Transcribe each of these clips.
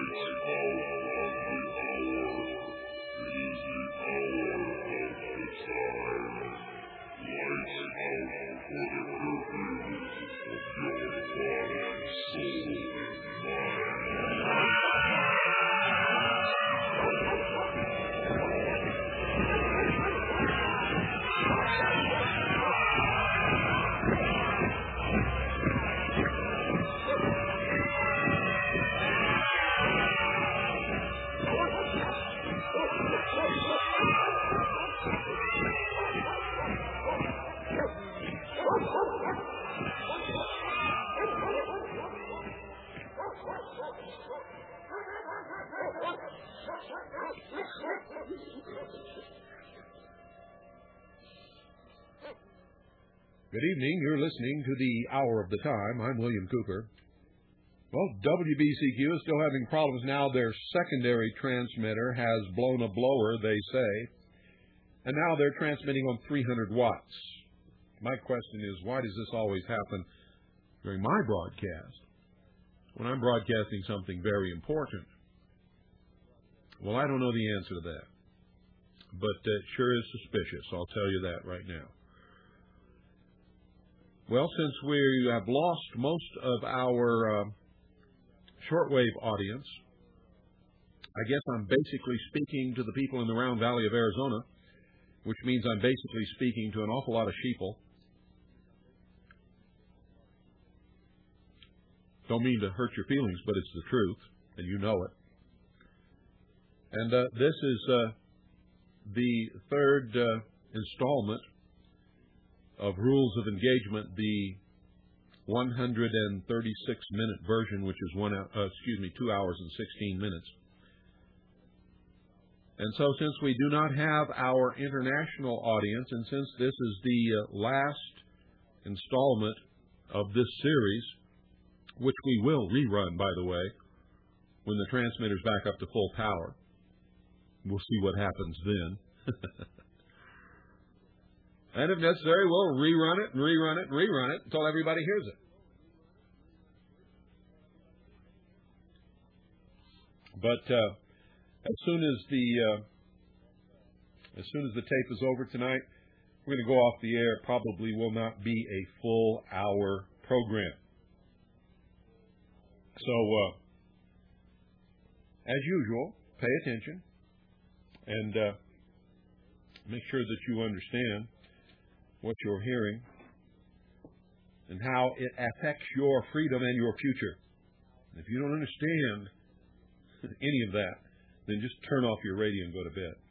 Good evening. You're listening to the Hour of the Time. I'm William Cooper. Well, WBCQ is still having problems now. Their secondary transmitter has blown a blower, they say, and now they're transmitting on 300 watts. My question is, why does this always happen during my broadcast when I'm broadcasting something very important? Well, I don't know the answer to that, but it sure is suspicious. I'll tell you that right now. Well, since we have lost most of our shortwave audience, I guess I'm basically speaking to the people in the Round Valley of Arizona, which means I'm basically speaking to an awful lot of sheeple. Don't mean to hurt your feelings, but it's the truth, and you know it. And this is the third installment of Rules of Engagement, the 136-minute version, which is 2 hours and 16 minutes. And so since we do not have our international audience, and since this is the last installment of this series, which we will rerun, by the way, when the transmitter's back up to full power, we'll see what happens then. And if necessary, we'll rerun it and rerun it and rerun it until everybody hears it. But as soon as the tape is over tonight, we're going to go off the air. It probably will not be a full hour program. So, as usual, pay attention and make sure that you understand what you're hearing and how it affects your freedom and your future. If you don't understand any of that, then just turn off your radio and go to bed.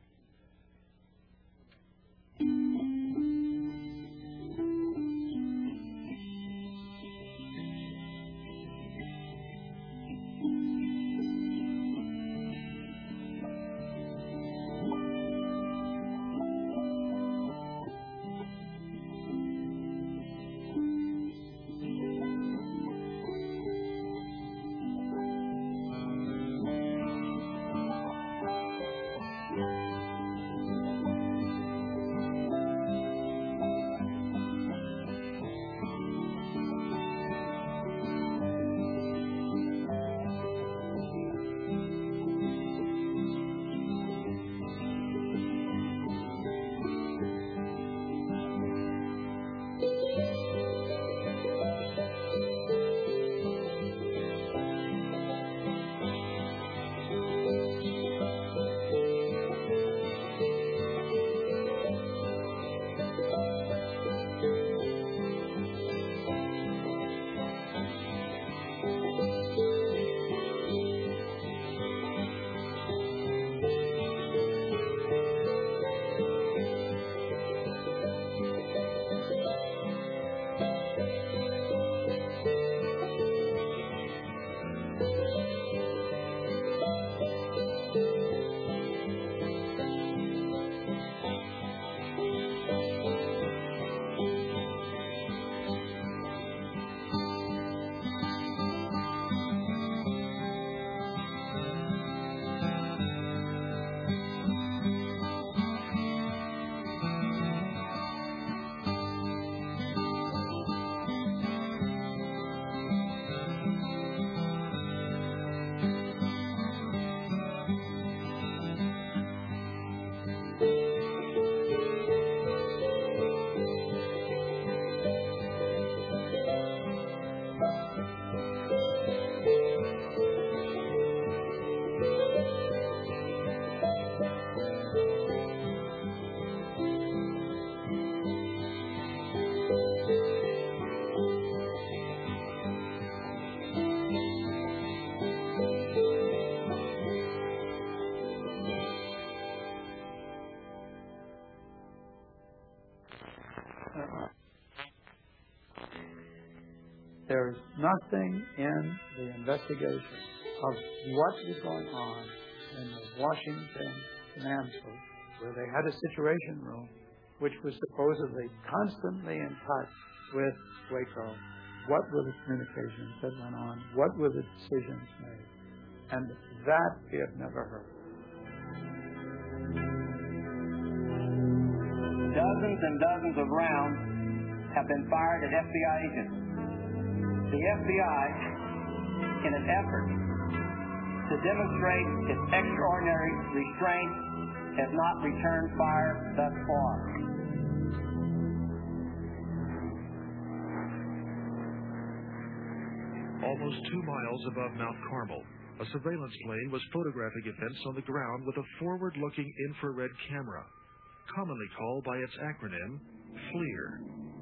There is nothing in the investigation of what is going on in the Washington command post, where they had a situation room which was supposedly constantly in touch with Waco. What were the communications that went on? What were the decisions made? And that we have never heard. Dozens and dozens of rounds have been fired at FBI agents. The FBI, in an effort to demonstrate its extraordinary restraint, has not returned fire thus far. Almost 2 miles above Mount Carmel, a surveillance plane was photographing events on the ground with a forward-looking infrared camera, commonly called by its acronym, FLIR.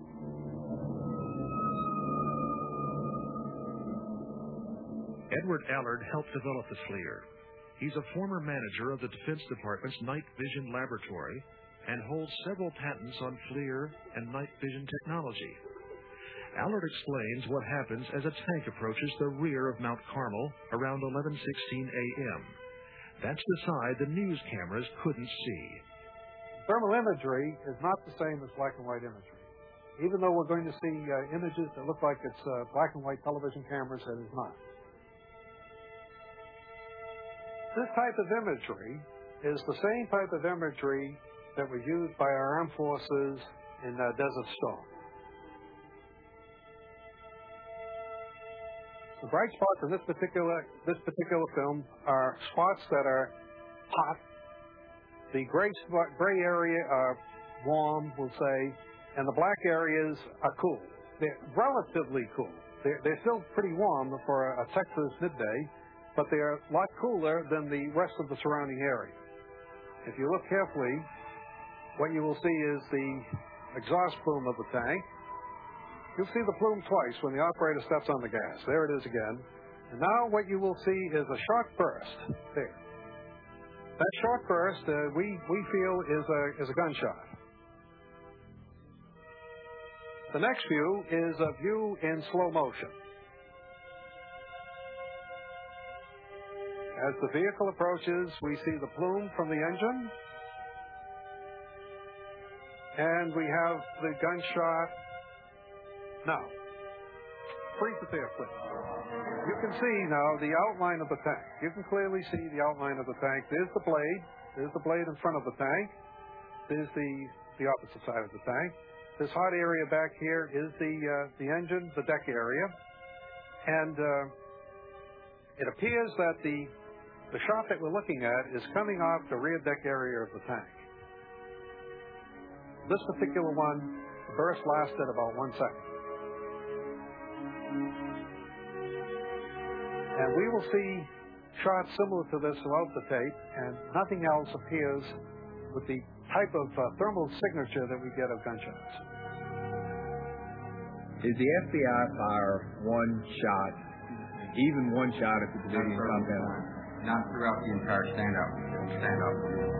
Edward Allard helped develop the FLIR. He's a former manager of the Defense Department's Night Vision Laboratory and holds several patents on FLIR and night vision technology. Allard explains what happens as a tank approaches the rear of Mount Carmel around 11:16 a.m. That's the side the news cameras couldn't see. Thermal imagery is not the same as black and white imagery. Even though we're going to see images that look like it's black and white television cameras, it is not. This type of imagery is the same type of imagery that was used by our armed forces in Desert Storm. The bright spots in this particular film are spots that are hot. The gray area are warm, we'll say, and the black areas are cool. They're relatively cool. They're still pretty warm for a Texas midday, but they're a lot cooler than the rest of the surrounding area. If you look carefully, what you will see is the exhaust plume of the tank. You'll see the plume twice when the operator steps on the gas. There it is again. And now what you will see is a short burst there. That short burst, we feel, is a gunshot. The next view is a view in slow motion. As the vehicle approaches, we see the plume from the engine, and we have the gunshot. Now, freeze it there, please. You can see now the outline of the tank. You can clearly see the outline of the tank. There's the blade. There's the blade in front of the tank. There's the opposite side of the tank. This hot area back here is the engine, the deck area. And it appears that the shot that we're looking at is coming off the rear deck area of the tank. This particular one, the burst lasted about 1 second. And we will see shots similar to this throughout the tape, and nothing else appears with the type of thermal signature that we get of gunshots. Did the FBI fire one shot, even one shot at the civilian compound? Not throughout the entire stand-up.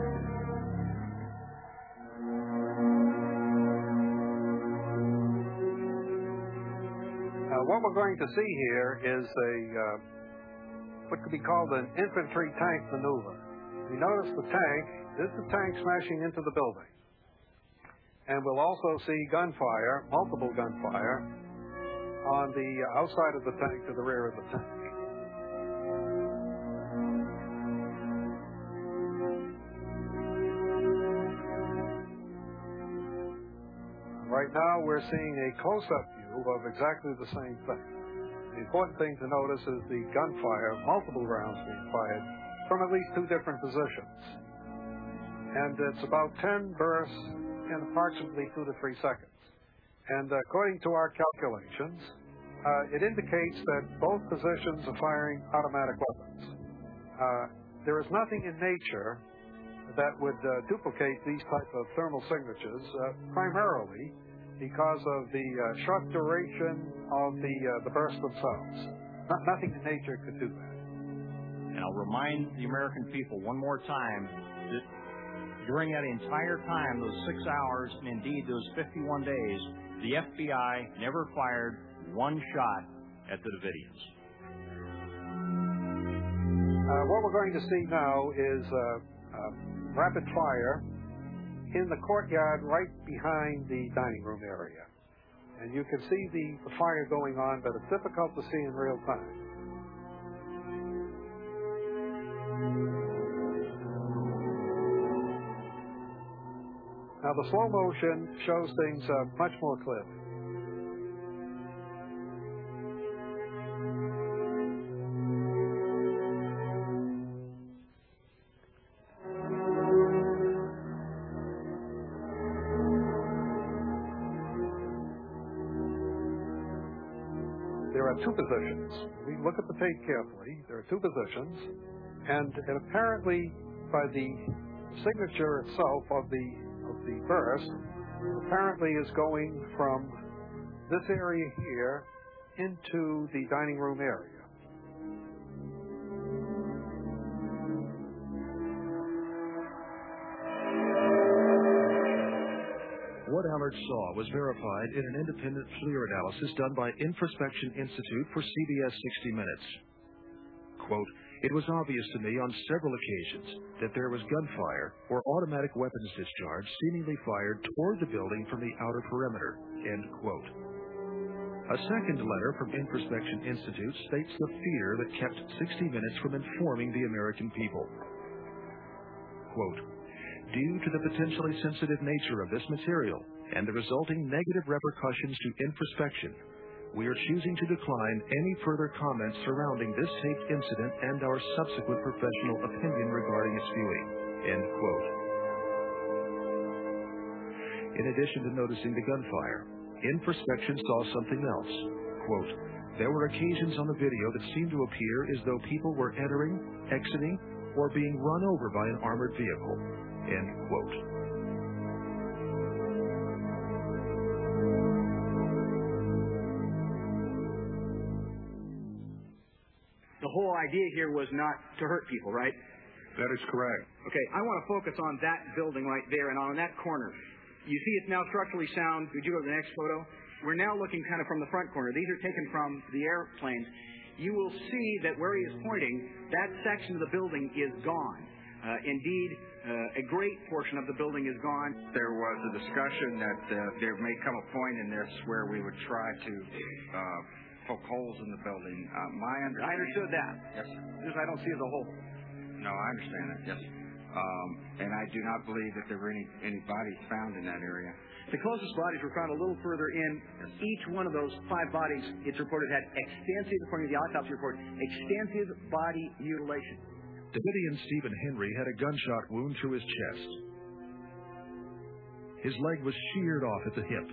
What we're going to see here is what could be called an infantry tank maneuver. We notice the tank. This is the tank smashing into the building. And we'll also see gunfire, multiple gunfire, on the outside of the tank to the rear of the tank. Right now we're seeing a close-up view of exactly the same thing. The important thing to notice is the gunfire, multiple rounds being fired from at least two different positions. And it's about 10 bursts in approximately 2 to 3 seconds. And according to our calculations, it indicates that both positions are firing automatic weapons. There is nothing in nature that would duplicate these type of thermal signatures, primarily because of the short duration of the bursts themselves. Nothing in nature could do that. And I'll remind the American people one more time that during that entire time, those 6 hours, and indeed those 51 days, the FBI never fired one shot at the Davidians. What we're going to see now is rapid fire in the courtyard right behind the dining room area. And you can see the fire going on, but it's difficult to see in real time. Now the slow motion shows things much more clearly. There are two positions. We look at the tape carefully. There are two positions, and apparently by the signature itself of the burst, apparently is going from this area here into the dining room area. What Allard saw was verified in an independent FLIR analysis done by Infraspection Institute for CBS 60 Minutes. Quote, "It was obvious to me on several occasions that there was gunfire or automatic weapons discharge seemingly fired toward the building from the outer perimeter." End quote. A second letter from Infraspection Institute states the fear that kept 60 Minutes from informing the American people. Quote, "Due to the potentially sensitive nature of this material and the resulting negative repercussions to Infraspection, we are choosing to decline any further comments surrounding this taped incident and our subsequent professional opinion regarding its viewing." End quote. In addition to noticing the gunfire, Infraspection saw something else. Quote, "There were occasions on the video that seemed to appear as though people were entering, exiting, or being run over by an armored vehicle." End quote. The whole idea here was not to hurt people, right? That is correct. Okay, I want to focus on that building right there and on that corner. You see it's now structurally sound. Could you go to the next photo? We're now looking kind of from the front corner. These are taken from the airplanes. You will see that where he is pointing, that section of the building is gone. Indeed, a great portion of the building is gone. There was a discussion that there may come a point in this where we would try to poke holes in the building. I understood that. Yes, sir. Because I don't see it as a hole. No, I understand that, yes. And I do not believe that there were any bodies found in that area. The closest bodies were found a little further in. Each one of those 5 bodies, it's reported, had extensive, according to the autopsy report, extensive body mutilation. Davidian Stephen Henry had a gunshot wound through his chest. His leg was sheared off at the hip.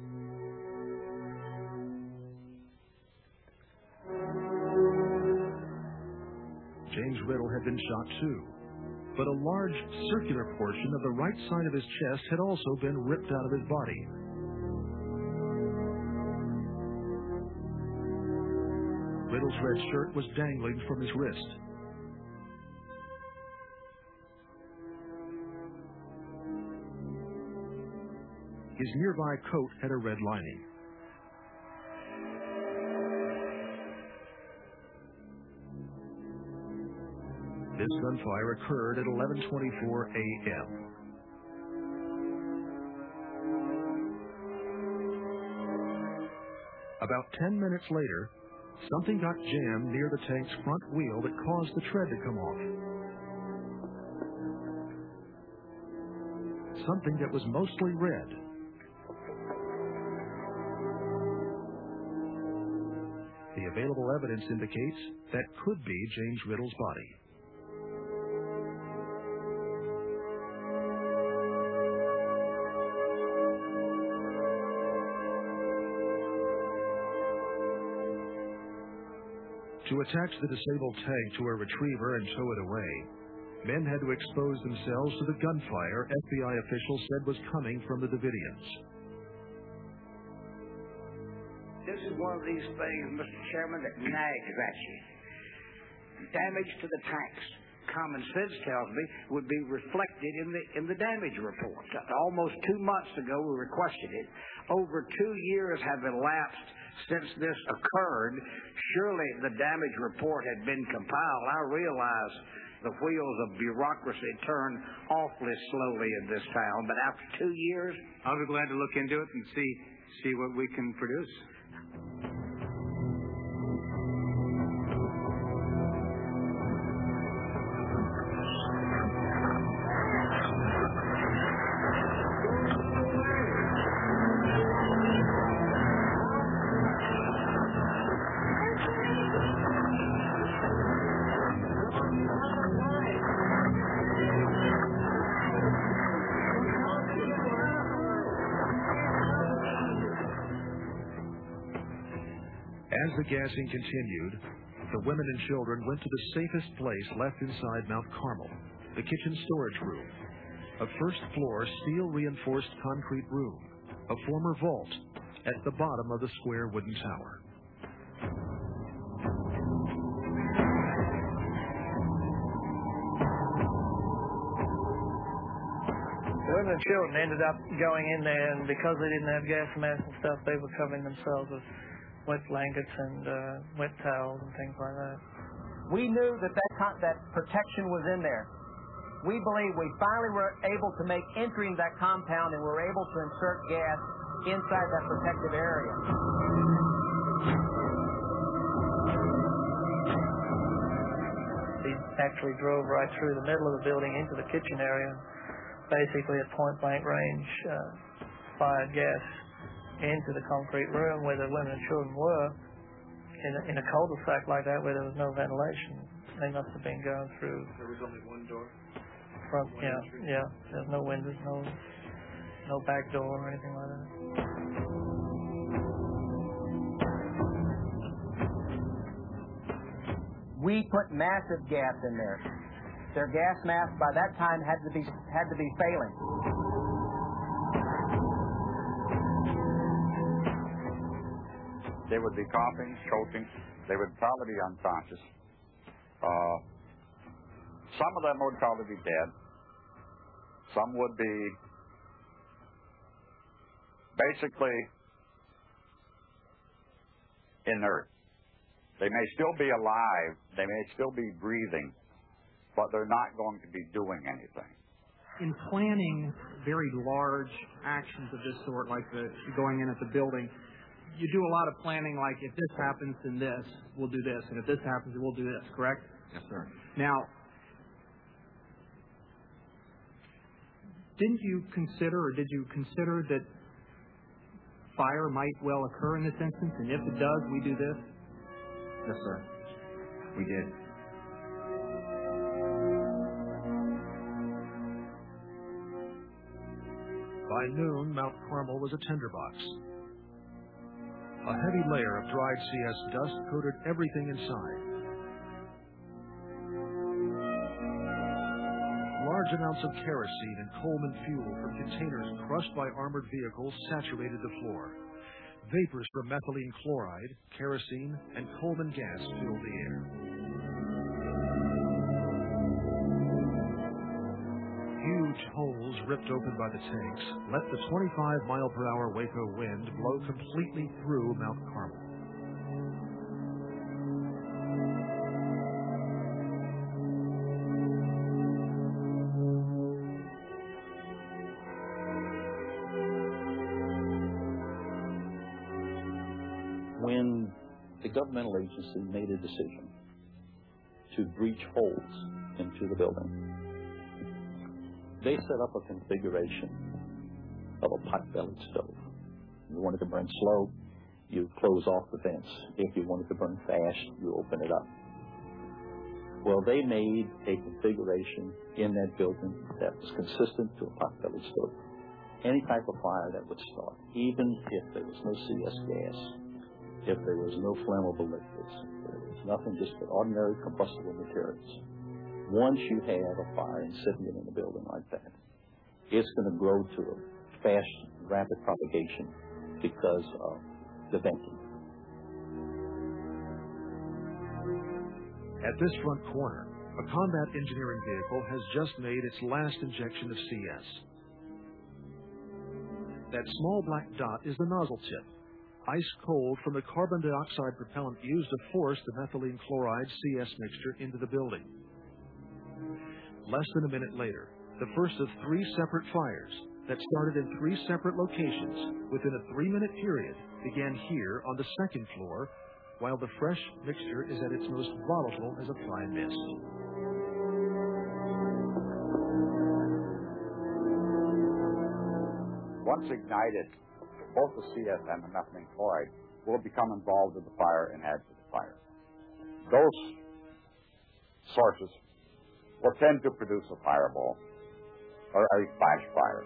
James Riddle had been shot too, but a large circular portion of the right side of his chest had also been ripped out of his body. Riddle's red shirt was dangling from his wrist. His nearby coat had a red lining. This gunfire occurred at 11:24 a.m. About 10 minutes later, something got jammed near the tank's front wheel that caused the tread to come off. Something that was mostly red. The available evidence indicates that could be James Riddle's body. To attach the disabled tank to a retriever and tow it away, men had to expose themselves to the gunfire FBI officials said was coming from the Davidians. This is one of these things, Mr. Chairman, that nags at you. Damage to the tanks, common sense tells me, would be reflected in the damage report. Almost 2 months ago, we requested it. Over 2 years have elapsed since this occurred. Surely the damage report had been compiled. I realize the wheels of bureaucracy turn awfully slowly in this town, but after 2 years, I'll be glad to look into it and see what we can produce. As the gassing continued, the women and children went to the safest place left inside Mount Carmel, the kitchen storage room, a first-floor steel-reinforced concrete room, a former vault at the bottom of the square wooden tower. The women and children ended up going in there, and because they didn't have gas masks and stuff, they were covering themselves with wet blankets and wet towels and things like that. We knew that protection was in there. We believe we finally were able to make entry into that compound, and we were able to insert gas inside that protective area. He actually drove right through the middle of the building into the kitchen area, basically at point-blank range, fired gas into the concrete room where the women and children were. In a cul-de-sac like that where there was no ventilation, they must have been going through. There was only one door? Yeah. There's no windows, no back door or anything like that. We put massive gas in there. Their gas mask by that time had to be failing. They would be coughing, choking. They would probably be unconscious. Some of them would probably be dead. Some would be basically inert. They may still be alive. They may still be breathing, but they're not going to be doing anything. In planning very large actions of this sort, like going in at the building, you do a lot of planning, like if this happens, then this, we'll do this, and if this happens, then we'll do this, correct? Yes, sir. Now, did you consider that fire might well occur in this instance, and if it does, we do this? Yes, sir. We did. By noon, Mount Carmel was a tinderbox. A heavy layer of dried CS dust coated everything inside. Large amounts of kerosene and Coleman fuel from containers crushed by armored vehicles saturated the floor. Vapors from methylene chloride, kerosene, and Coleman gas filled the air. Huge holes ripped open by the tanks let the 25-mile-per-hour Waco wind blow completely through Mount Carmel. When the governmental agency made a decision to breach holes into the building, they set up a configuration of a pot-bellied stove. If you wanted to burn slow, you close off the vents. If you wanted to burn fast, you open it up. Well, they made a configuration in that building that was consistent to a pot-bellied stove. Any type of fire that would start, even if there was no CS gas, if there was no flammable liquids, there was nothing, just but ordinary combustible materials. Once you have a fire incipient in a building like that, it's going to grow to a fast, rapid propagation because of the venting. At this front corner, a combat engineering vehicle has just made its last injection of CS. That small black dot is the nozzle tip, ice cold from the carbon dioxide propellant used to force the methylene chloride CS mixture into the building. Less than a minute later, the first of 3 separate fires that started in 3 separate locations within a 3-minute period began here on the 2nd floor, while the fresh mixture is at its most volatile as a fine mist. Once ignited, both the CS and the methylene chloride will become involved in the fire and add to the fire. Those sources will tend to produce a fireball or a flash fire.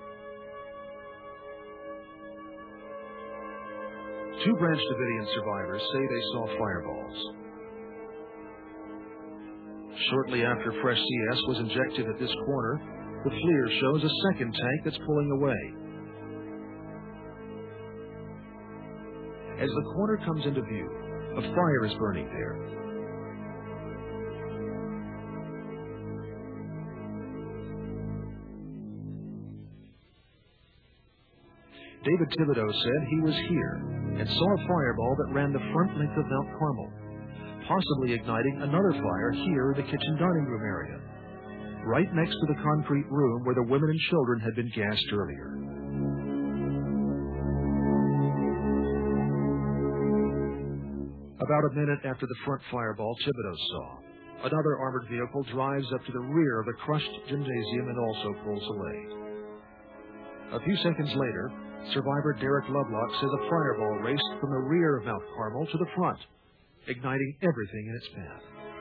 2 Branch Davidian survivors say they saw fireballs. Shortly after fresh CS was injected at this corner, the FLIR shows a second tank that's pulling away. As the corner comes into view, a fire is burning there. David Thibodeau said he was here and saw a fireball that ran the front length of Mount Carmel, possibly igniting another fire here in the kitchen dining room area, right next to the concrete room where the women and children had been gassed earlier. About a minute after the front fireball Thibodeau saw, another armored vehicle drives up to the rear of the crushed gymnasium and also pulls away. A few seconds later, survivor Derek Lovelock says a fireball raced from the rear of Mount Carmel to the front, igniting everything in its path.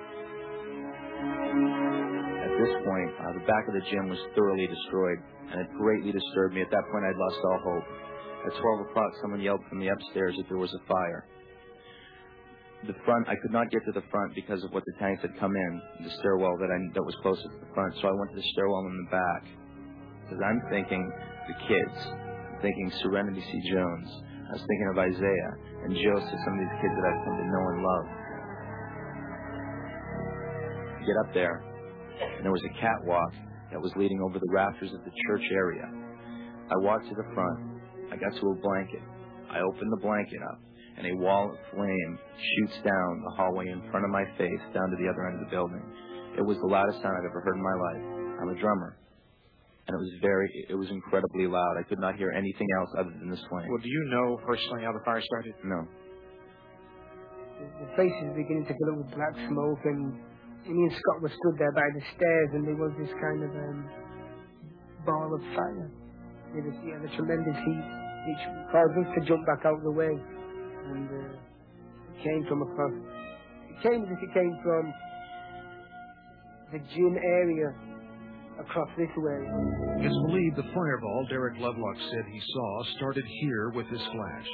At this point, the back of the gym was thoroughly destroyed, and it greatly disturbed me. At that point, I'd lost all hope. At 12 o'clock, someone yelled from the upstairs that there was a fire. The front, I could not get to the front because of what the tanks had come in, the stairwell that was closest to the front, so I went to the stairwell in the back. Because I'm thinking the kids, I'm thinking Serenity C. Jones, I was thinking of Isaiah and Joseph, some of these kids that I've come to know and love. I get up there, and there was a catwalk that was leading over the rafters of the church area. I walked to the front, I got to a blanket, I opened the blanket up, and a wall of flame shoots down the hallway in front of my face down to the other end of the building. It was the loudest sound I've ever heard in my life. I'm a drummer. And it was incredibly loud. I could not hear anything else other than this flame. Well, do you know personally how the fire started? No. The place is beginning to fill up with black smoke, and me and Scott were stood there by the stairs, and there was this kind of ball of fire. There was the tremendous heat, which caused us to jump back out of the way. And it came from across. It came as if it came from the gym area across this way. It's believed the fireball Derek Lovelock said he saw started here with this flash.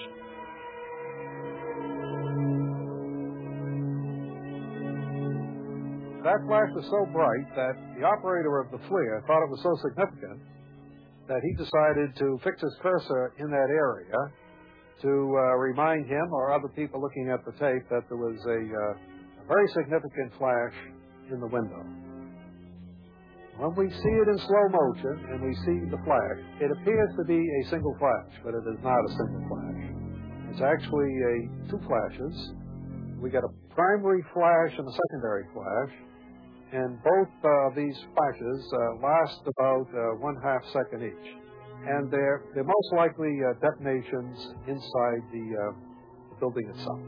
That flash was so bright that the operator of the FLIR thought it was so significant that he decided to fix his cursor in that area to remind him or other people looking at the tape that there was a very significant flash in the window. When we see it in slow motion and we see the flash, it appears to be a single flash, but it is not a single flash. It's actually 2 flashes. We get a primary flash and a secondary flash, and both these flashes last about 1/2 second each. And they're most likely detonations inside the building itself.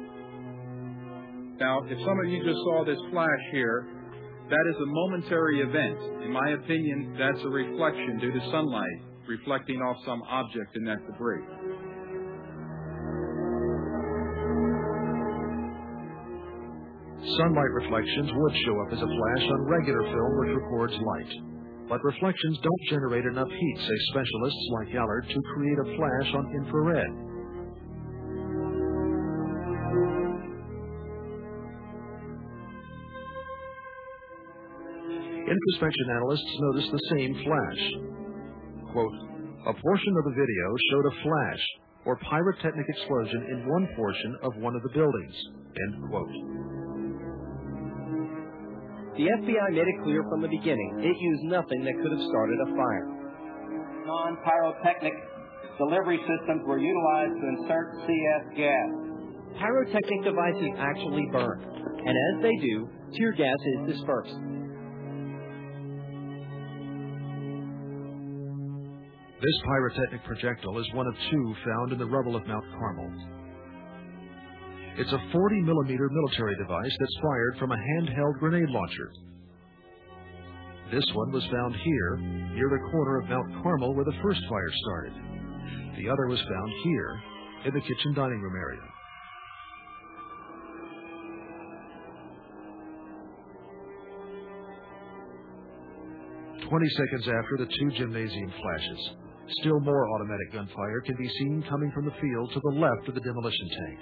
Now, if some of you just saw this flash here, that is a momentary event. In my opinion, that's a reflection due to sunlight reflecting off some object in that debris. Sunlight reflections would show up as a flash on regular film which records light. But reflections don't generate enough heat, say specialists like Allard, to create a flash on infrared. Introspection analysts noticed the same flash. Quote, a portion of the video showed a flash or pyrotechnic explosion in one portion of one of the buildings. End quote. The FBI made it clear from the beginning it used nothing that could have started a fire. Non-pyrotechnic delivery systems were utilized to insert CS gas. Pyrotechnic devices actually burn, and as they do, tear gas is dispersed. This pyrotechnic projectile is one of two found in the rubble of Mount Carmel. It's a 40-millimeter military device that's fired from a handheld grenade launcher. This one was found here, near the corner of Mount Carmel where the first fire started. The other was found here, in the kitchen dining room area. "20 seconds after the two gymnasium flashes, still more automatic gunfire can be seen coming from the field to the left of the demolition tank.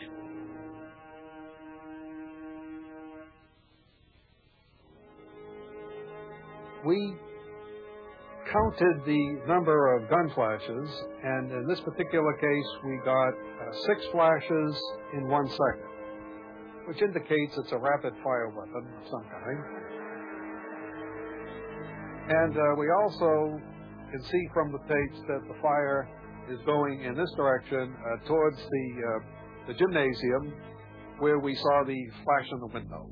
We counted the number of gun flashes, and in this particular case, we got 6 flashes in 1 second, which indicates it's a rapid-fire weapon of some kind. And we also can see from the tapes that the fire is going in this direction towards the gymnasium, where we saw the flash in the window.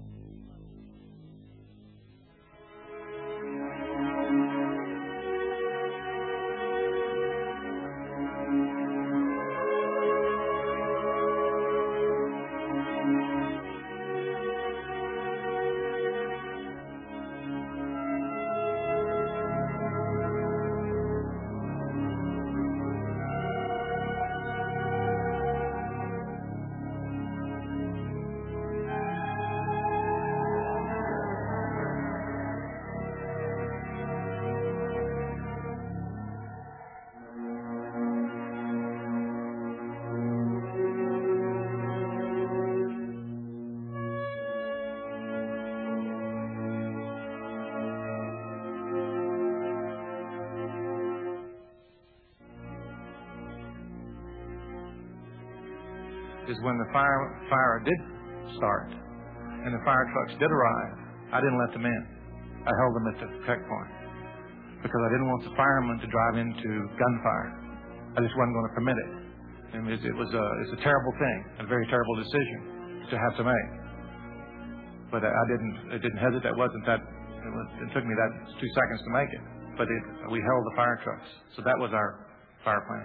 Is when the fire did start and the fire trucks did arrive, I didn't let them in. I held them at the checkpoint because I didn't want the firemen to drive into gunfire. I just wasn't going to permit it. And it's a terrible thing, a very terrible decision to have to make. But it didn't hesitate. It took me that 2 seconds to make it. But we held the fire trucks. So that was our fire plan.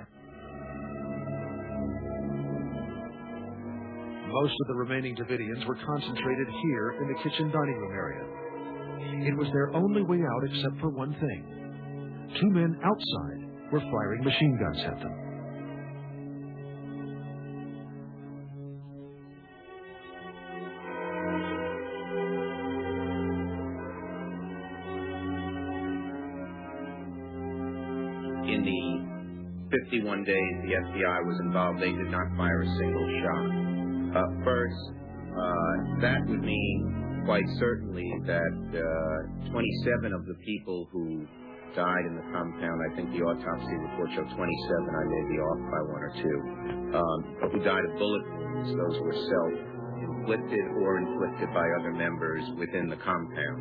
Most of the remaining Davidians were concentrated here in the kitchen dining room area. It was their only way out except for one thing. 2 men outside were firing machine guns at them. In the 51 days the FBI was involved, they did not fire a single shot. First, that would mean quite certainly that 27 of the people who died in the compound, I think the autopsy report showed 27, I may be off by 1 or 2, who died of bullet wounds. Those were self-inflicted or inflicted by other members within the compound.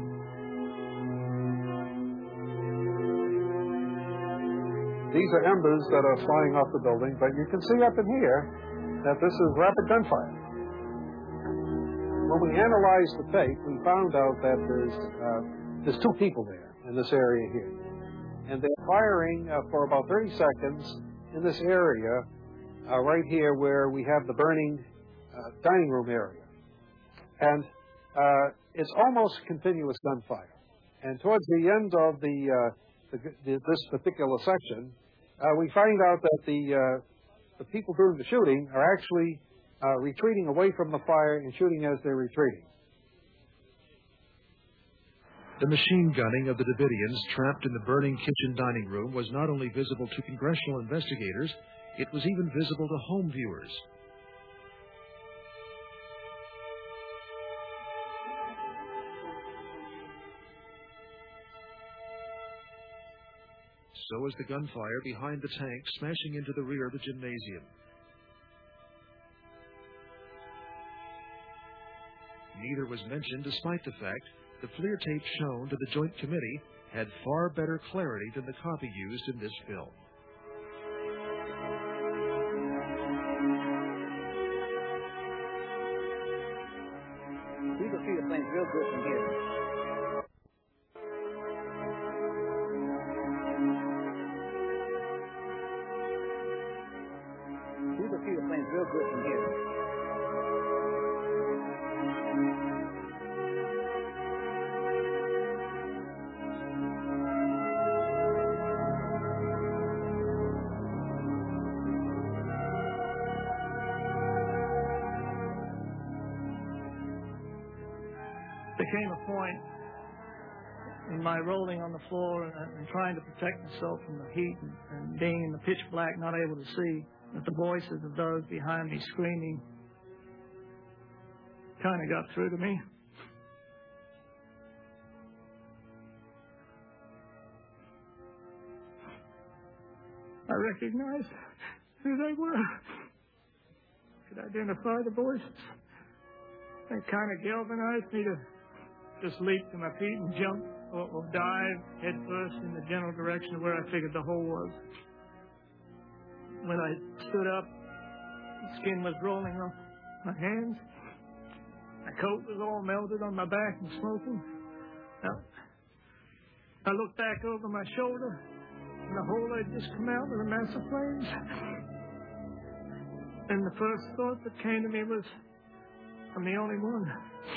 These are embers that are flying off the building, but you can see up in here that this is rapid gunfire. When we analyzed the tape, we found out that there's 2 people there in this area here. And they're firing for about 30 seconds in this area right here where we have the burning dining room area. And it's almost continuous gunfire. And towards the end of this particular section, we find out that the people doing the shooting are actually retreating away from the fire and shooting as they're retreating. The machine gunning of the Davidians trapped in the burning kitchen dining room was not only visible to congressional investigators, it was even visible to home viewers. So was the gunfire behind the tank smashing into the rear of the gymnasium. Neither was mentioned despite the fact the FLIR tape shown to the Joint Committee had far better clarity than the copy used in this film. see the flames real good from here. You can see the flames real good from here. There came a point in my rolling on the floor and trying to protect myself from the heat and being in the pitch black, not able to see, that the voices of those behind me screaming kind of got through to me. I recognized who they were. Could identify the voices. It kind of galvanized me to just leap to my feet and jump or dive headfirst in the general direction of where I figured the hole was. When I stood up, the skin was rolling off my hands. My coat was all melted on my back and smoking. Now, I looked back over my shoulder, and the hole had just come out with a mass of flames. And the first thought that came to me was, I'm the only one.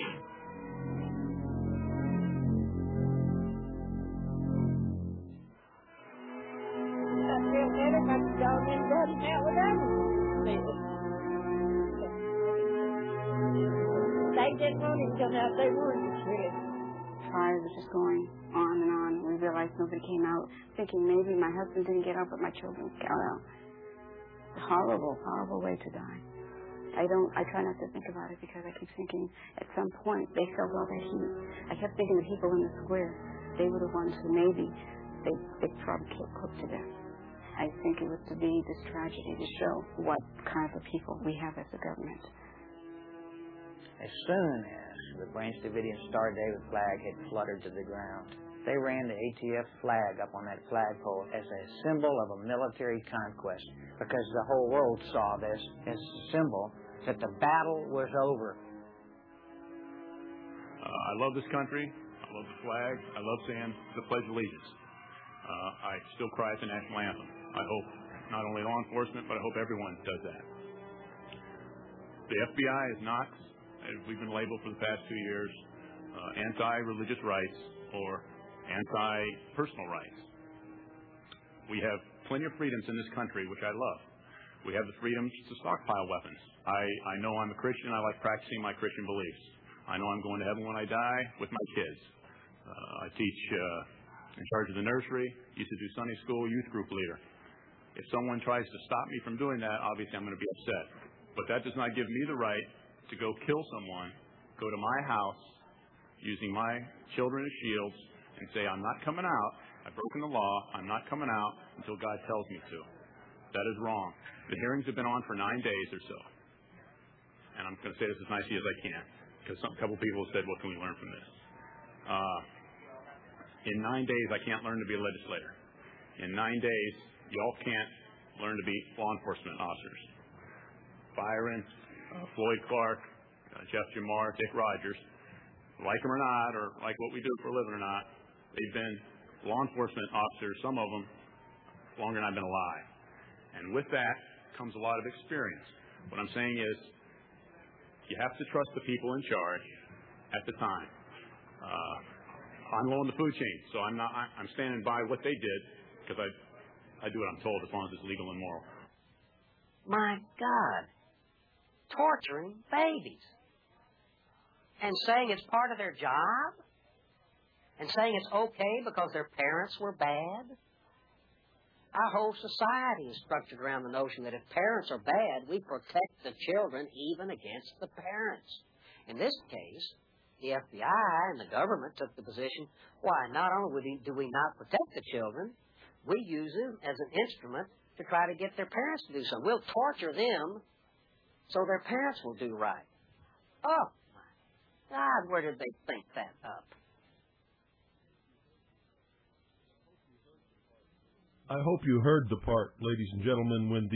They didn't want him to come out. They weren't interested. Fire was just going on and on. We realized nobody came out, thinking maybe my husband didn't get out, but my children got out. It's a horrible, horrible way to die. I try not to think about it because I keep thinking at some point they felt all that heat. I kept thinking the people in the square, they were the ones who maybe they probably killed Cook to death. I think it was to be this tragedy to show what kind of a people we have as a government. As soon as the Branch Davidian Star David flag had fluttered to the ground, they ran the ATF flag up on that flagpole as a symbol of a military conquest, because the whole world saw this as a symbol that the battle was over. I love this country. I love the flag. I love saying the Pledge of Allegiance. I still cry at the national anthem. I hope not only law enforcement, but I hope everyone does that. The FBI is not, as we've been labeled for the past 2 years, anti-religious rights or anti-personal rights. We have plenty of freedoms in this country, which I love. We have the freedoms to stockpile weapons. I know I'm a Christian. I like practicing my Christian beliefs. I know I'm going to heaven when I die with my kids. I teach in charge of the nursery, used to do Sunday school, youth group leader. If someone tries to stop me from doing that, obviously I'm going to be upset. But that does not give me the right to go kill someone, go to my house, using my children as shields, and say, I'm not coming out, I've broken the law, I'm not coming out until God tells me to. That is wrong. The hearings have been on for 9 days or so. And I'm going to say this as nicely as I can, because a couple people have said, what can we learn from this? In 9 days, I can't learn to be a legislator. In 9 days, y'all can't learn to be law enforcement officers. Byron, Floyd Clark, Jeff Jamar, Dick Rogers, like them or not, or like what we do for a living or not, they've been law enforcement officers, some of them, longer than I've been alive. And with that comes a lot of experience. What I'm saying is, you have to trust the people in charge at the time. I'm low in the food chain, so I'm standing by what they did, because I do what I'm told as long as it's legal and moral. My God. Torturing babies. And saying it's part of their job? And saying it's okay because their parents were bad? Our whole society is structured around the notion that if parents are bad, we protect the children even against the parents. In this case, the FBI and the government took the position, why, not only do we not protect the children, we use them as an instrument to try to get their parents to do something. We'll torture them so their parents will do right. Oh, my God, where did they think that up? I hope you heard the part, ladies and gentlemen, when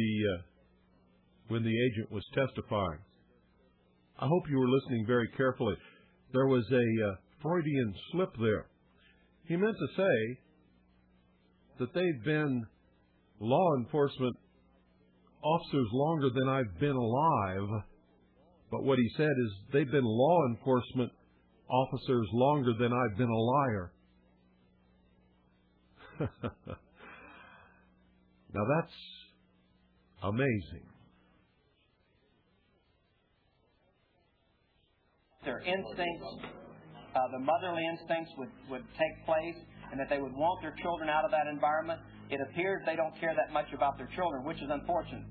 the agent was testifying. I hope you were listening very carefully. there was a Freudian slip there. He meant to say that they've been law enforcement officers longer than I've been alive. But what he said is they've been law enforcement officers longer than I've been a liar. Now that's amazing. Their instincts, the motherly instincts would take place, and that they would want their children out of that environment. It appears they don't care that much about their children, which is unfortunate.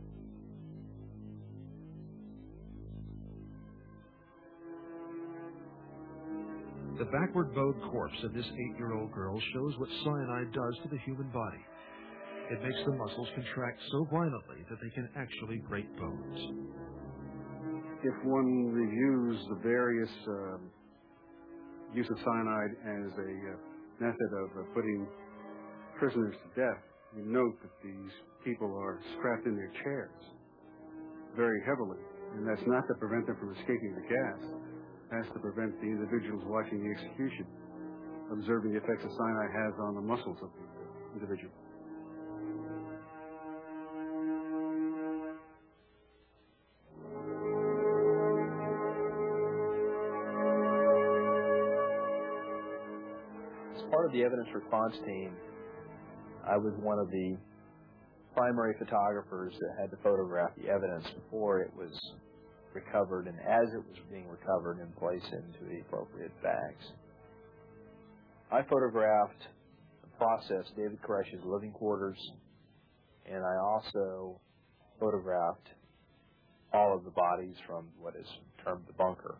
The backward-bowed corpse of this 8-year-old girl shows what cyanide does to the human body. It makes the muscles contract so violently that they can actually break bones. If one reviews the various use of cyanide as a method of putting prisoners to death, you note that these people are strapped in their chairs very heavily. And that's not to prevent them from escaping the gas. That's to prevent the individuals watching the execution observing the effects that cyanide has on the muscles of the individual. As part of the evidence response team, I was one of the primary photographers that had to photograph the evidence before it was recovered and as it was being recovered and placed into the appropriate bags. I photographed the process, David Koresh's living quarters, and I also photographed all of the bodies from what is termed the bunker.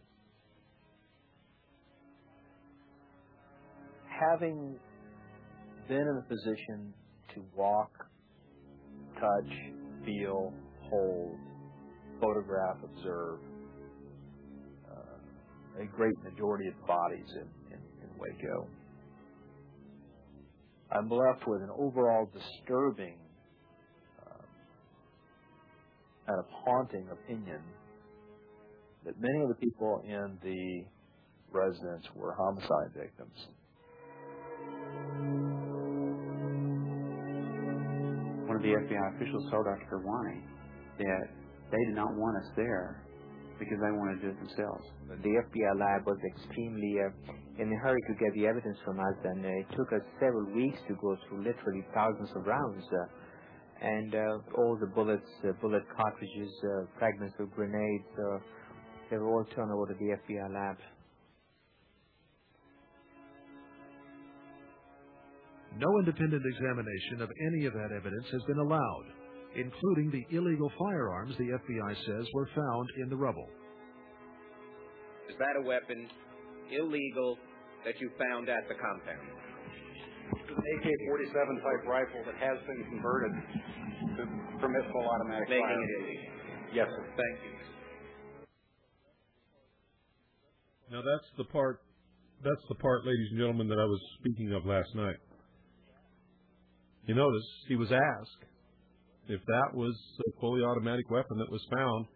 Having been in a position to walk, touch, feel, hold, photograph, observe a great majority of the bodies in Waco, I'm left with an overall disturbing kind of haunting opinion that many of the people in the residence were homicide victims. One of the FBI officials told Dr. Kirwani that they did not want us there because they wanted to do it themselves. The FBI lab was extremely in a hurry to get the evidence from us, and it took us several weeks to go through literally thousands of rounds. And all the bullets, bullet cartridges, fragments of grenades, they were all turned over to the FBI lab. No independent examination of any of that evidence has been allowed, including the illegal firearms the FBI says were found in the rubble. Is that a weapon illegal that you found at the compound? It's an AK-47 type rifle that has been converted to permit full automatic fire. Making it illegal? Yes, sir. Thank you. Now that's the part, ladies and gentlemen, that I was speaking of last night. You notice he was asked if that was a fully automatic weapon that was found,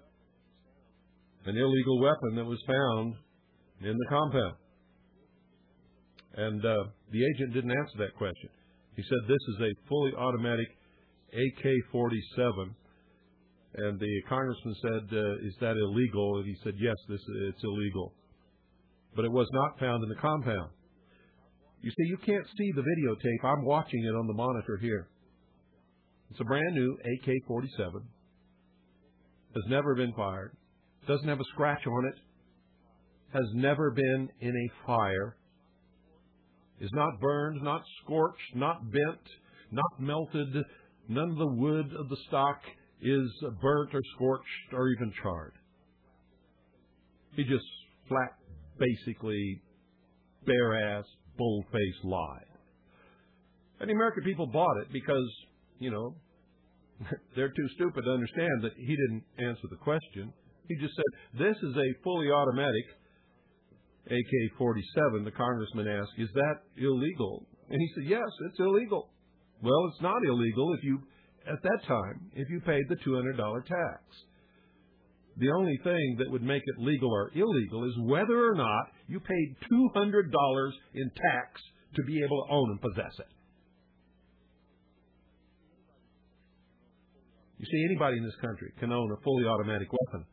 an illegal weapon that was found in the compound. And the agent didn't answer that question. He said, this is a fully automatic AK-47. And the congressman said, is that illegal? And he said, yes, it's illegal. But it was not found in the compound. You see, you can't see the videotape. I'm watching it on the monitor here. It's a brand new AK-47. Has never been fired. Doesn't have a scratch on it. Has never been in a fire. Is not burned, not scorched, not bent, not melted. None of the wood of the stock is burnt or scorched or even charred. He just flat, basically, bare-ass, bull-faced lied. And the American people bought it because, you know, they're too stupid to understand that he didn't answer the question. He just said, this is a fully automatic AK-47. The congressman asked, is that illegal? And he said, yes, it's illegal. Well, it's not illegal if you, at that time, if you paid the $200 tax. The only thing that would make it legal or illegal is whether or not you paid $200 in tax to be able to own and possess it. You see, anybody in this country can own a fully automatic weapon.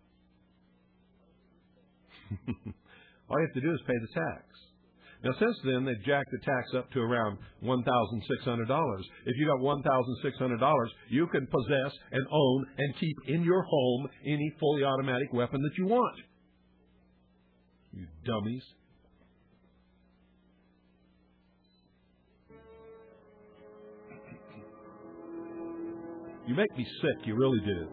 All you have to do is pay the tax. Now, since then, they've jacked the tax up to around $1,600. If you got $1,600, you can possess and own and keep in your home any fully automatic weapon that you want. You dummies. You make me sick, you really do.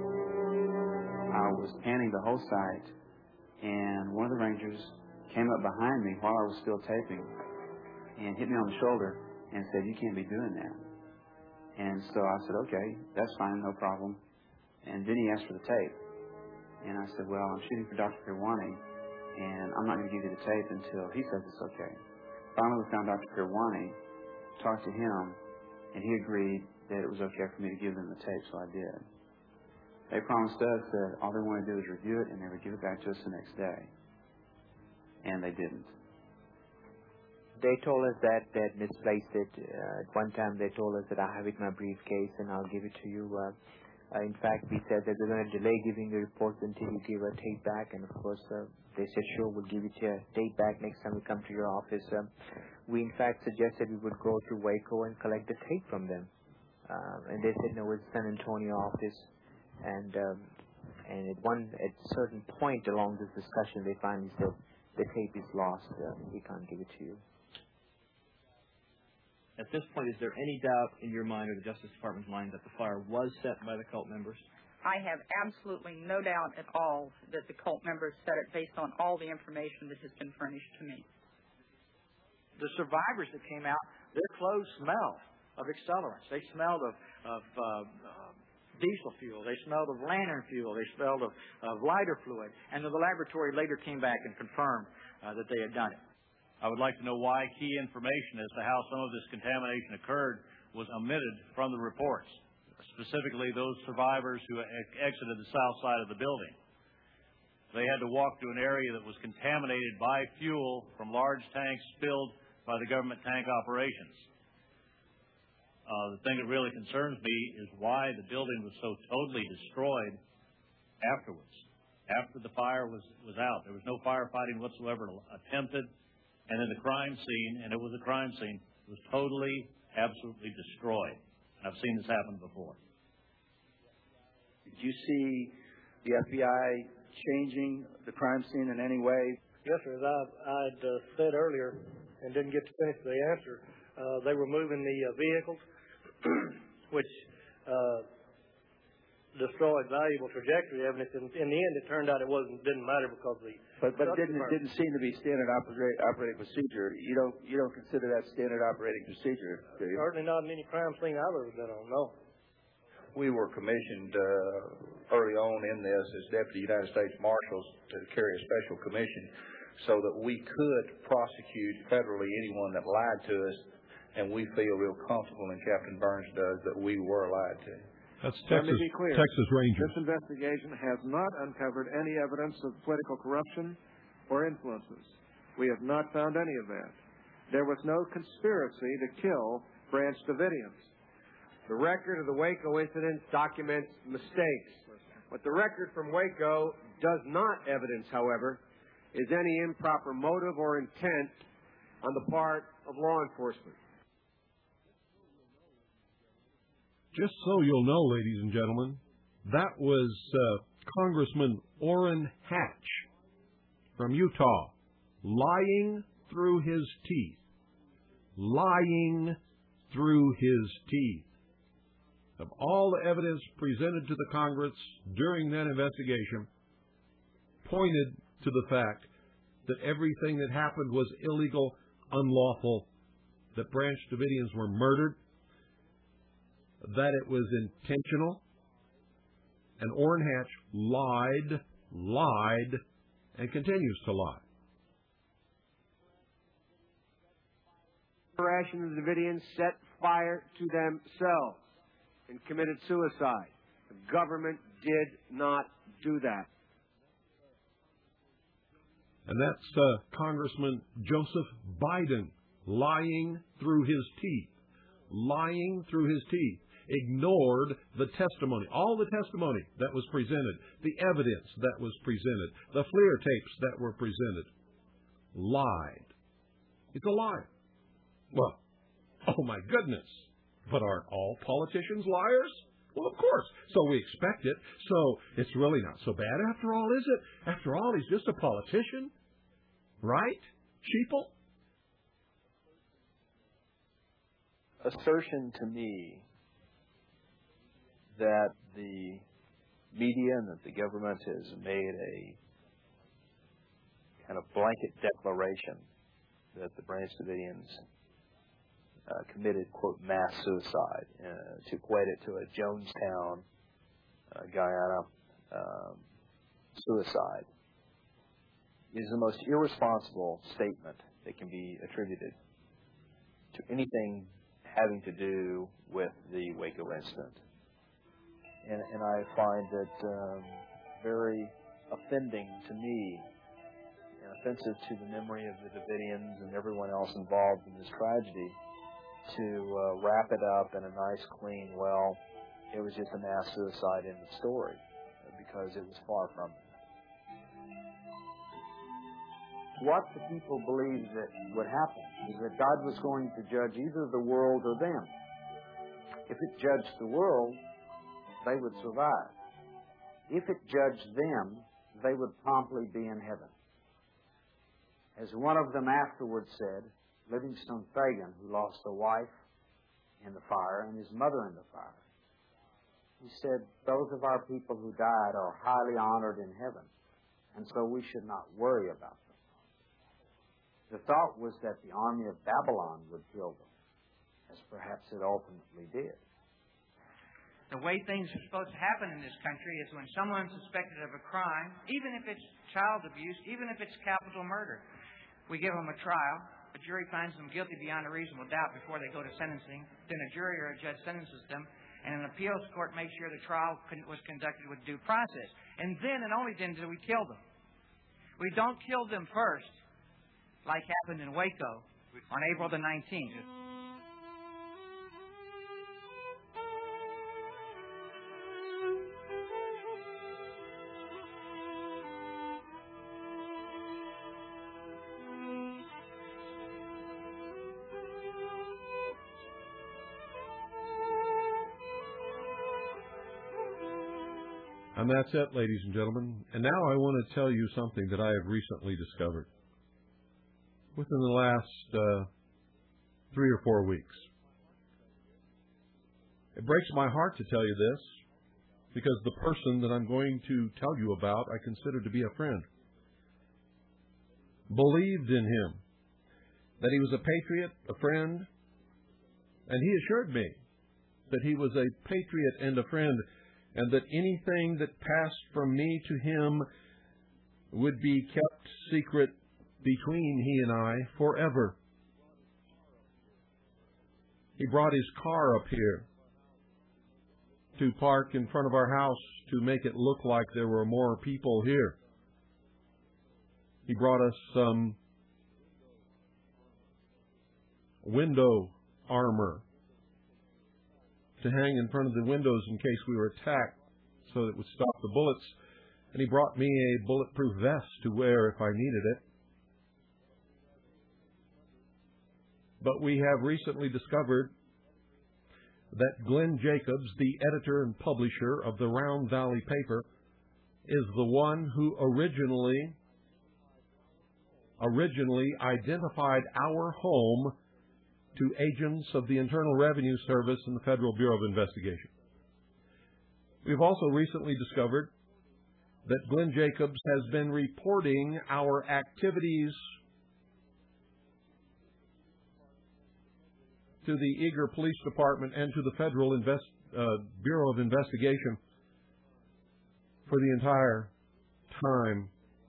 I was panning the whole site, and one of the rangers came up behind me while I was still taping and hit me on the shoulder and said, "You can't be doing that." And so I said, "Okay, that's fine, no problem." And then he asked for the tape. And I said, "Well, I'm shooting for Dr. Kirwani, and I'm not going to give you the tape until he says it's okay." Finally, we found Dr. Kirwani, talked to him, and he agreed that it was okay for me to give them the tape, so I did. They promised us that all they wanted to do was review it, and they would give it back to us the next day. And they didn't. They told us that they had misplaced it. At one time, they told us that I have it in my briefcase and I'll give it to you. In fact, we said that they're going to delay giving the reports until you give a tape back. And, of course, they said, "Sure, we'll give it to you tape back next time we come to your office." We, in fact, suggested we would go to Waco and collect the tape from them. And they said, "No, it's San Antonio office." And at a certain point along this discussion, they finally said, "The tape is lost. We can't give it to you." At this point, is there any doubt in your mind or the Justice Department's mind that the fire was set by the cult members? I have absolutely no doubt at all that the cult members set it based on all the information that has been furnished to me. The survivors that came out, their clothes smelled of accelerants. They smelled of diesel fuel. They smelled of lantern fuel. They smelled of lighter fluid. And the laboratory later came back and confirmed that they had done it. I would like to know why key information as to how some of this contamination occurred was omitted from the reports, specifically those survivors who exited the south side of the building. They had to walk through an area that was contaminated by fuel from large tanks spilled by the government tank operations. The thing that really concerns me is why the building was so totally destroyed afterwards, after the fire was out. There was no firefighting whatsoever attempted, and then the crime scene, and it was a crime scene, was totally, absolutely destroyed. I've seen this happen before. Did you see the FBI changing the crime scene in any way? Yes, sir. As I'd said earlier and didn't get to finish the answer, they were moving the vehicles, which destroyed valuable trajectory evidence. In the end, it turned out didn't matter because the but it didn't seem to be standard operating procedure. You don't consider that standard operating procedure, do you? Certainly not in any crime scene I've ever been on. No. We were commissioned early on in this as Deputy United States Marshals to carry a special commission so that we could prosecute federally anyone that lied to us, and we feel real comfortable, and Captain Burns does, that we were lied to. That's Let me be clear. Texas Rangers. This investigation has not uncovered any evidence of political corruption or influences. We have not found any of that. There was no conspiracy to kill Branch Davidians. The record of the Waco incident documents mistakes. What the record from Waco does not evidence, however, is any improper motive or intent on the part of law enforcement. Just so you'll know, ladies and gentlemen, that was Congressman Orrin Hatch from Utah, lying through his teeth. Lying through his teeth. Of all the evidence presented to the Congress during that investigation, pointed to the fact that everything that happened was illegal, unlawful, that Branch Davidians were murdered, that it was intentional, and Orrin Hatch lied, and continues to lie. Ration of the Davidians set fire to themselves and committed suicide. The government did not do that. And that's Congressman Joseph Biden lying through his teeth. Lying through his teeth. Ignored the testimony, all the testimony that was presented, the evidence that was presented, the FLIR tapes that were presented. Lied. It's a lie. Well, oh my goodness. But aren't all politicians liars? Well, of course. So we expect it. So it's really not so bad after all, is it? After all, he's just a politician. Right? Sheeple? Assertion to me that the media and that the government has made a kind of blanket declaration that the Branch Davidians committed, quote, mass suicide, to equate it to a Jonestown, Guyana suicide, is the most irresponsible statement that can be attributed to anything having to do with the Waco incident. And I find it very offending to me and offensive to the memory of the Davidians and everyone else involved in this tragedy to wrap it up in a nice, clean, well, it was just a mass suicide in the story, because it was far from it. What the people believed that would happen is that God was going to judge either the world or them. If it judged the world, they would survive. If it judged them, they would promptly be in heaven. As one of them afterwards said, Livingstone Fagan, who lost a wife in the fire and his mother in the fire, he said, those of our people who died are highly honored in heaven, and so we should not worry about them. The thought was that the army of Babylon would kill them, as perhaps it ultimately did. The way things are supposed to happen in this country is when someone's suspected of a crime, even if it's child abuse, even if it's capital murder, we give them a trial, a jury finds them guilty beyond a reasonable doubt before they go to sentencing, then a jury or a judge sentences them, and an appeals court makes sure the trial was conducted with due process. And then, and only then, do we kill them. We don't kill them first, like happened in Waco on April the 19th. And that's it, ladies and gentlemen. And now I want to tell you something that I have recently discovered within the last 3 or 4 weeks. It breaks my heart to tell you this, because the person that I'm going to tell you about I consider to be a friend. Believed in him, that he was a patriot, a friend, and he assured me that he was a patriot and a friend, and that anything that passed from me to him would be kept secret between he and I forever. He brought his car up here to park in front of our house to make it look like there were more people here. He brought us some window armor to hang in front of the windows in case we were attacked, so that it would stop the bullets. And he brought me a bulletproof vest to wear if I needed it. But we have recently discovered that Glenn Jacobs, the editor and publisher of the Round Valley paper, is the one who originally identified our home to agents of the Internal Revenue Service and the Federal Bureau of Investigation. We've also recently discovered that Glenn Jacobs has been reporting our activities to the Eager Police Department and to the Federal Bureau of Investigation for the entire time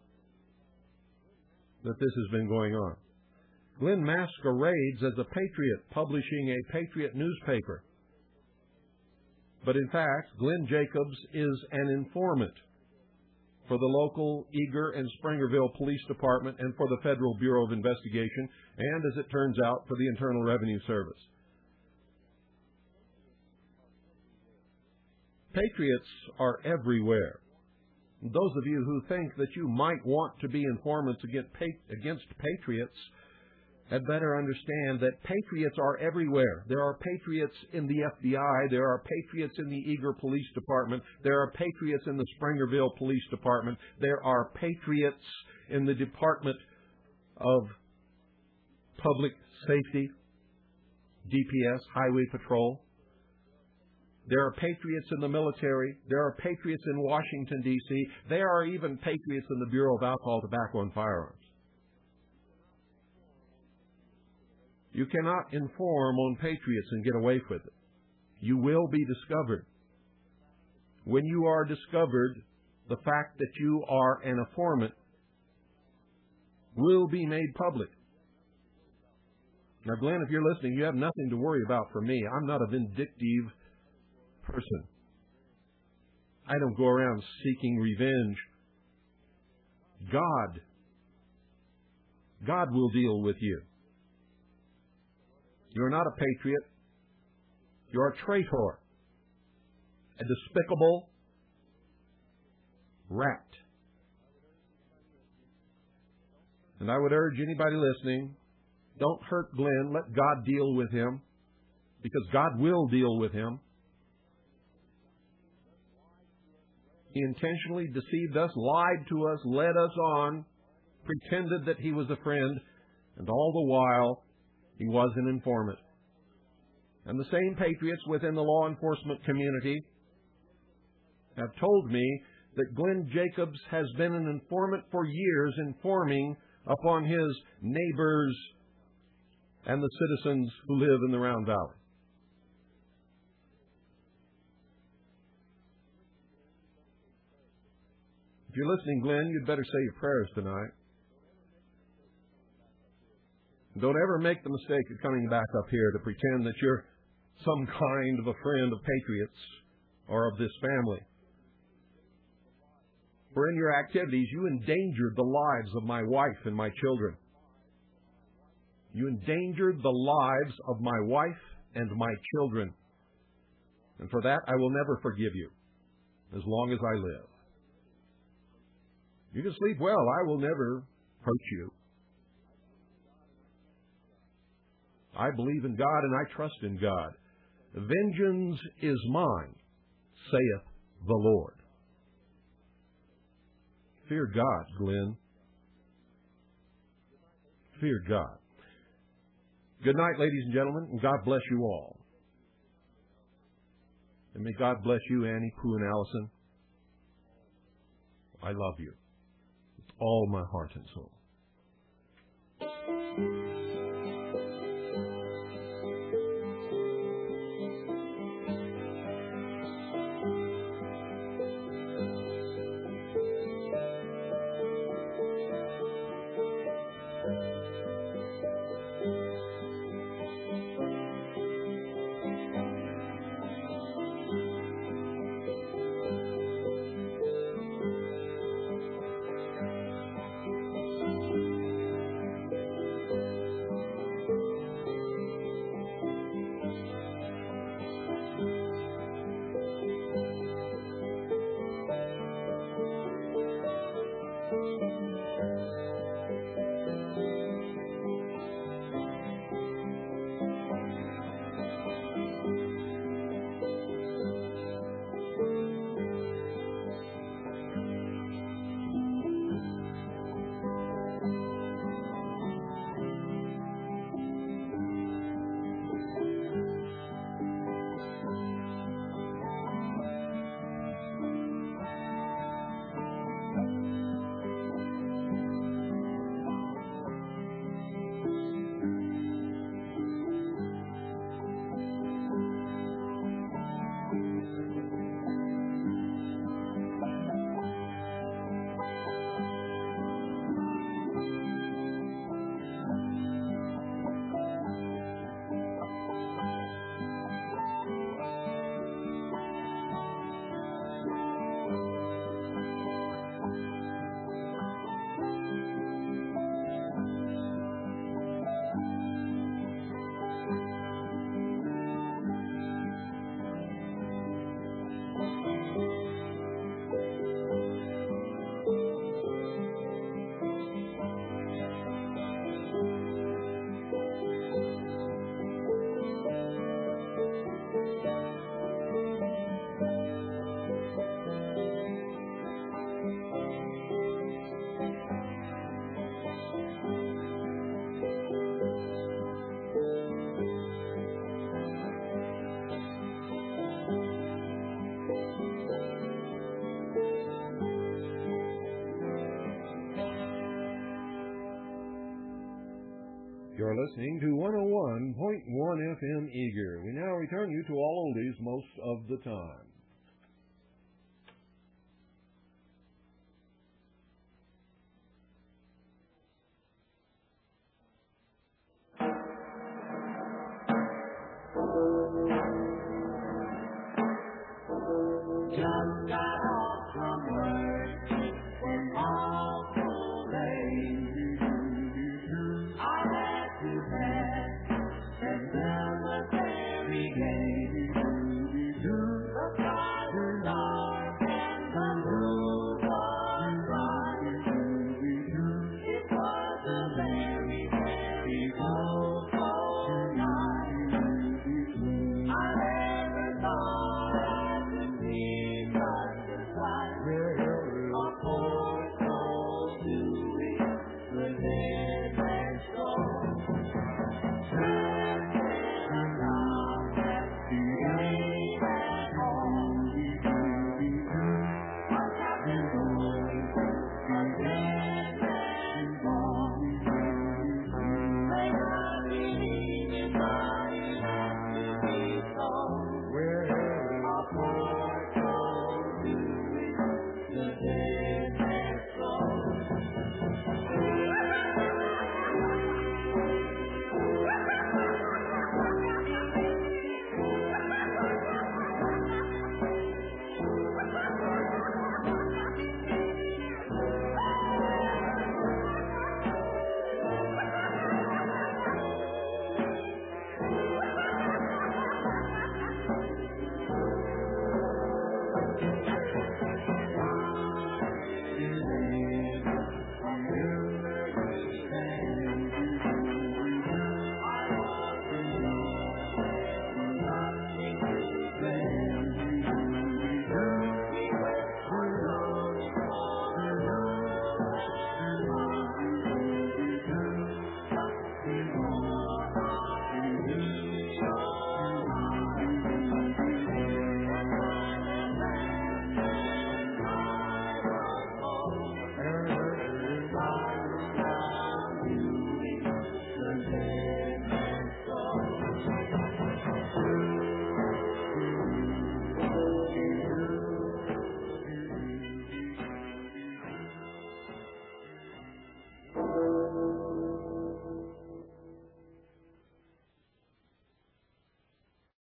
that this has been going on. Glenn masquerades as a patriot, publishing a patriot newspaper. But in fact, Glenn Jacobs is an informant for the local Eager and Springerville Police Department and for the Federal Bureau of Investigation, and, as it turns out, for the Internal Revenue Service. Patriots are everywhere. Those of you who think that you might want to be informants against patriots had better understand that patriots are everywhere. There are patriots in the FBI. There are patriots in the Eager Police Department. There are patriots in the Springerville Police Department. There are patriots in the Department of Public Safety, DPS, Highway Patrol. There are patriots in the military. There are patriots in Washington, D.C. There are even patriots in the Bureau of Alcohol, Tobacco, and Firearms. You cannot inform on patriots and get away with it. You will be discovered. When you are discovered, the fact that you are an informant will be made public. Now, Glenn, if you're listening, you have nothing to worry about from me. I'm not a vindictive person. I don't go around seeking revenge. God will deal with you. You're not a patriot. You're a traitor, a despicable rat. And I would urge anybody listening, don't hurt Glenn. Let God deal with him, because God will deal with him. He intentionally deceived us, lied to us, led us on, pretended that he was a friend, and all the while he was an informant. And the same patriots within the law enforcement community have told me that Glenn Jacobs has been an informant for years, informing upon his neighbors and the citizens who live in the Round Valley. If you're listening, Glenn, you'd better say your prayers tonight. Don't ever make the mistake of coming back up here to pretend that you're some kind of a friend of patriots or of this family. For in your activities, you endangered the lives of my wife and my children. You endangered the lives of my wife and my children. And for that, I will never forgive you as long as I live. You can sleep well. I will never hurt you. I believe in God and I trust in God. Vengeance is mine, saith the Lord. Fear God, Glenn. Fear God. Good night, ladies and gentlemen, and God bless you all. And may God bless you, Annie, Pooh, and Allison. I love you with all my heart and soul. You're listening to 101.1 FM Eager. We now return you to all oldies most of the time.